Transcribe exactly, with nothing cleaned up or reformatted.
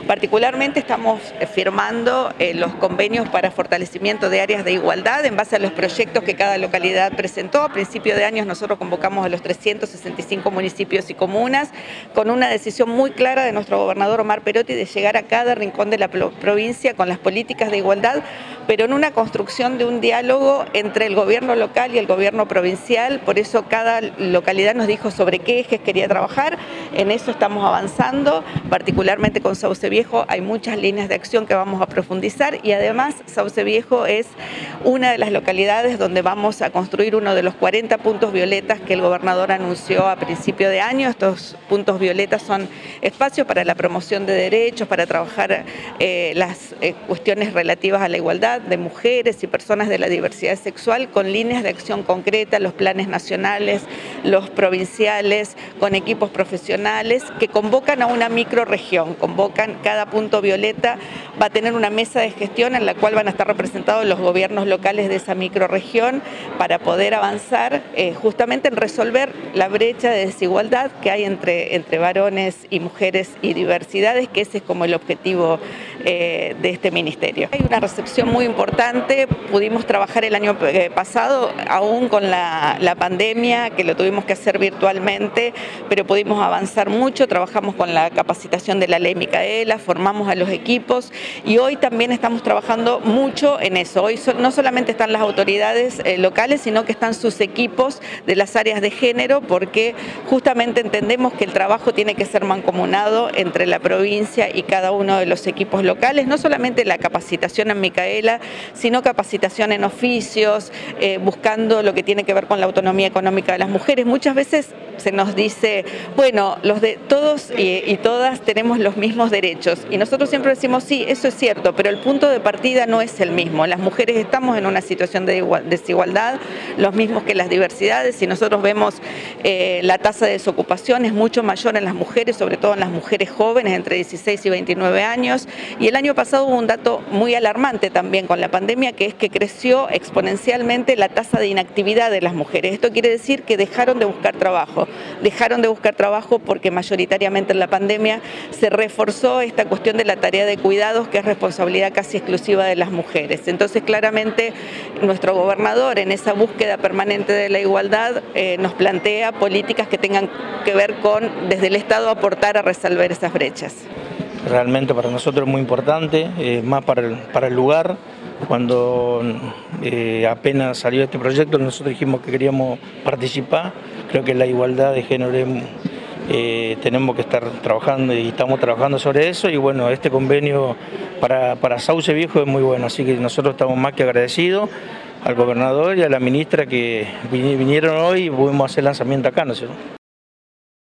Particularmente estamos firmando eh, los convenios para fortalecimiento de áreas de igualdad en base a los proyectos que cada localidad presentó. A principio de años nosotros convocamos a los trescientos sesenta y cinco municipios y comunas con una decisión muy clara de nuestro gobernador Omar Perotti de llegar a cada rincón de la provincia con las políticas de igualdad, pero en una construcción de un diálogo entre el gobierno local y el gobierno provincial. Por eso cada localidad nos dijo sobre qué ejes quería trabajar. En eso estamos avanzando, particularmente con Sauce Viejo hay muchas líneas de acción que vamos a profundizar y además Sauce Viejo es una de las localidades donde vamos a construir uno de los cuarenta puntos violetas que el gobernador anunció a principio de año. Estos puntos violetas son espacios para la promoción de derechos, para trabajar eh, las eh, cuestiones relativas a la igualdad de mujeres y personas de la diversidad sexual con líneas de acción concretas, los planes nacionales, los provinciales, con equipos profesionales que convocan a una microrregión, convocan cada punto violeta, va a tener una mesa de gestión en la cual van a estar representados los gobiernos locales de esa microrregión para poder avanzar eh, justamente en resolver la brecha de desigualdad que hay entre, entre varones y mujeres y diversidades, que ese es como el objetivo eh, de este ministerio. Hay una recepción muy importante, pudimos trabajar el año pasado, aún con la, la pandemia, que lo tuvimos que hacer virtualmente, pero pudimos avanzar mucho, trabajamos con la capacitación de la ley Micaela, formamos a los equipos y hoy también estamos trabajando mucho en eso. Hoy so, no solamente están las autoridades eh, locales, sino que están sus equipos de las áreas de género, porque justamente entendemos que el trabajo tiene que ser mancomunado entre la provincia y cada uno de los equipos locales, no solamente la capacitación en Micaela, sino capacitación en oficios, eh, buscando lo que tiene que ver con la autonomía económica de las mujeres. Muchas veces se nos dice, bueno, los de todos y, y todas tenemos los mismos derechos, y nosotros siempre decimos, sí, eso es cierto, pero el punto de partida no es el mismo. Las mujeres estamos en una situación de desigualdad, los mismos que las diversidades, y nosotros vemos eh, la tasa de desocupación es mucho mayor en las mujeres, sobre todo en las mujeres jóvenes entre dieciséis y veintinueve años, y el año pasado hubo un dato muy alarmante también con la pandemia, que es que creció exponencialmente la tasa de inactividad de las mujeres. Esto quiere decir que dejaron de buscar trabajo, dejaron de buscar trabajo porque mayoritariamente en la pandemia se reforzó esta cuestión de la tarea de cuidados, que es responsabilidad casi exclusiva de las mujeres. Entonces, claramente, nuestro gobernador, en esa búsqueda permanente de la igualdad, eh, nos plantea políticas que tengan que ver con, desde el Estado, aportar a resolver esas brechas. Realmente para nosotros es muy importante, eh, más para el, para el lugar. Cuando eh, apenas salió este proyecto, nosotros dijimos que queríamos participar. Creo que la igualdad de género es, eh, tenemos que estar trabajando y estamos trabajando sobre eso, y bueno, este convenio para, para Sauce Viejo es muy bueno, así que nosotros estamos más que agradecidos al gobernador y a la ministra que vinieron hoy y pudimos hacer el lanzamiento acá, ¿no es cierto?